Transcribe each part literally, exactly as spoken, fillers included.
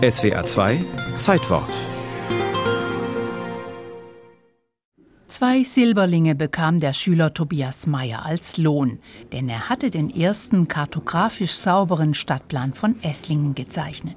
S W R zwei Zeitwort. Zwei Silberlinge bekam der Schüler Tobias Mayer als Lohn, denn er hatte den ersten kartografisch sauberen Stadtplan von Esslingen gezeichnet.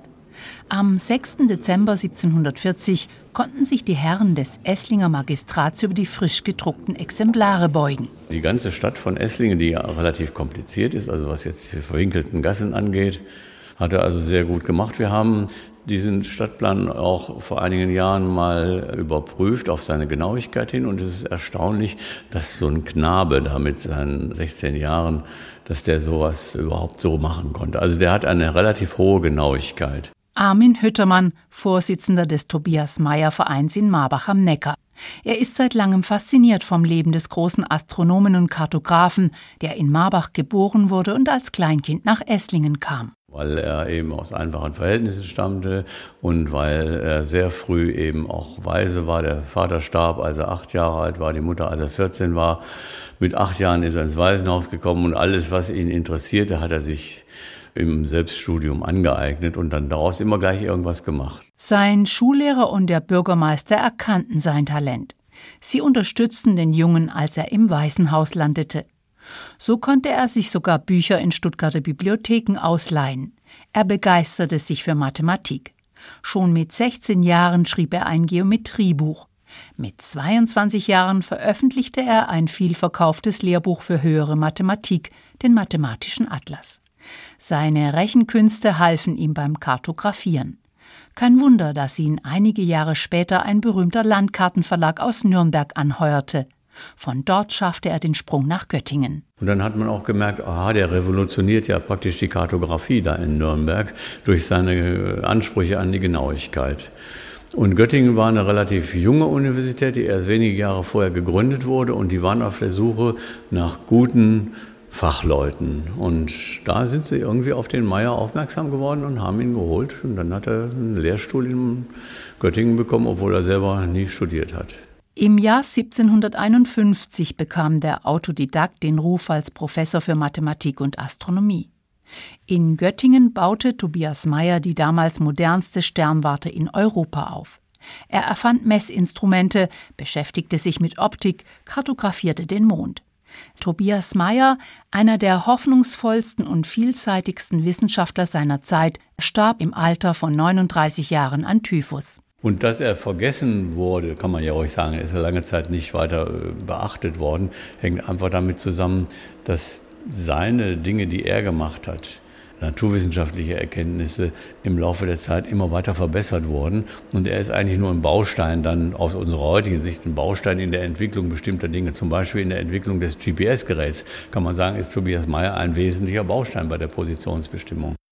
Am sechsten Dezember siebzehnhundertvierzig konnten sich die Herren des Esslinger Magistrats über die frisch gedruckten Exemplare beugen. Die ganze Stadt von Esslingen, die ja relativ kompliziert ist, also was jetzt die verwinkelten Gassen angeht, hat er also sehr gut gemacht. Wir haben diesen Stadtplan auch vor einigen Jahren mal überprüft auf seine Genauigkeit hin. Und es ist erstaunlich, dass so ein Knabe da mit seinen sechzehn Jahren, dass der sowas überhaupt so machen konnte. Also der hat eine relativ hohe Genauigkeit. Armin Hüttermann, Vorsitzender des Tobias Mayer Vereins in Marbach am Neckar. Er ist seit langem fasziniert vom Leben des großen Astronomen und Kartografen, der in Marbach geboren wurde und als Kleinkind nach Esslingen kam. Weil er eben aus einfachen Verhältnissen stammte und weil er sehr früh eben auch Waise war. Der Vater starb, als er acht Jahre alt war, die Mutter, als er vierzehn war. Mit acht Jahren ist er ins Waisenhaus gekommen und alles, was ihn interessierte, hat er sich im Selbststudium angeeignet und dann daraus immer gleich irgendwas gemacht. Sein Schullehrer und der Bürgermeister erkannten sein Talent. Sie unterstützten den Jungen, als er im Waisenhaus landete. So konnte er sich sogar Bücher in Stuttgarter Bibliotheken ausleihen. Er begeisterte sich für Mathematik. Schon mit sechzehn Jahren schrieb er ein Geometriebuch. Mit zweiundzwanzig Jahren veröffentlichte er ein vielverkauftes Lehrbuch für höhere Mathematik, den Mathematischen Atlas. Seine Rechenkünste halfen ihm beim Kartografieren. Kein Wunder, dass ihn einige Jahre später ein berühmter Landkartenverlag aus Nürnberg anheuerte. Von dort schaffte er den Sprung nach Göttingen. Und dann hat man auch gemerkt, aha, der revolutioniert ja praktisch die Kartografie da in Nürnberg durch seine Ansprüche an die Genauigkeit. Und Göttingen war eine relativ junge Universität, die erst wenige Jahre vorher gegründet wurde und die waren auf der Suche nach guten Fachleuten. Und da sind sie irgendwie auf den Mayer aufmerksam geworden und haben ihn geholt. Und dann hat er einen Lehrstuhl in Göttingen bekommen, obwohl er selber nie studiert hat. Im Jahr siebzehnhunderteinundfünfzig bekam der Autodidakt den Ruf als Professor für Mathematik und Astronomie. In Göttingen baute Tobias Mayer die damals modernste Sternwarte in Europa auf. Er erfand Messinstrumente, beschäftigte sich mit Optik, kartografierte den Mond. Tobias Mayer, einer der hoffnungsvollsten und vielseitigsten Wissenschaftler seiner Zeit, starb im Alter von neununddreißig Jahren an Typhus. Und dass er vergessen wurde, kann man ja ruhig sagen, er ist ja lange Zeit nicht weiter beachtet worden, hängt einfach damit zusammen, dass seine Dinge, die er gemacht hat, naturwissenschaftliche Erkenntnisse im Laufe der Zeit immer weiter verbessert wurden. Und er ist eigentlich nur ein Baustein dann aus unserer heutigen Sicht, ein Baustein in der Entwicklung bestimmter Dinge. Zum Beispiel in der Entwicklung des G P S-Geräts kann man sagen, ist Tobias Mayer ein wesentlicher Baustein bei der Positionsbestimmung.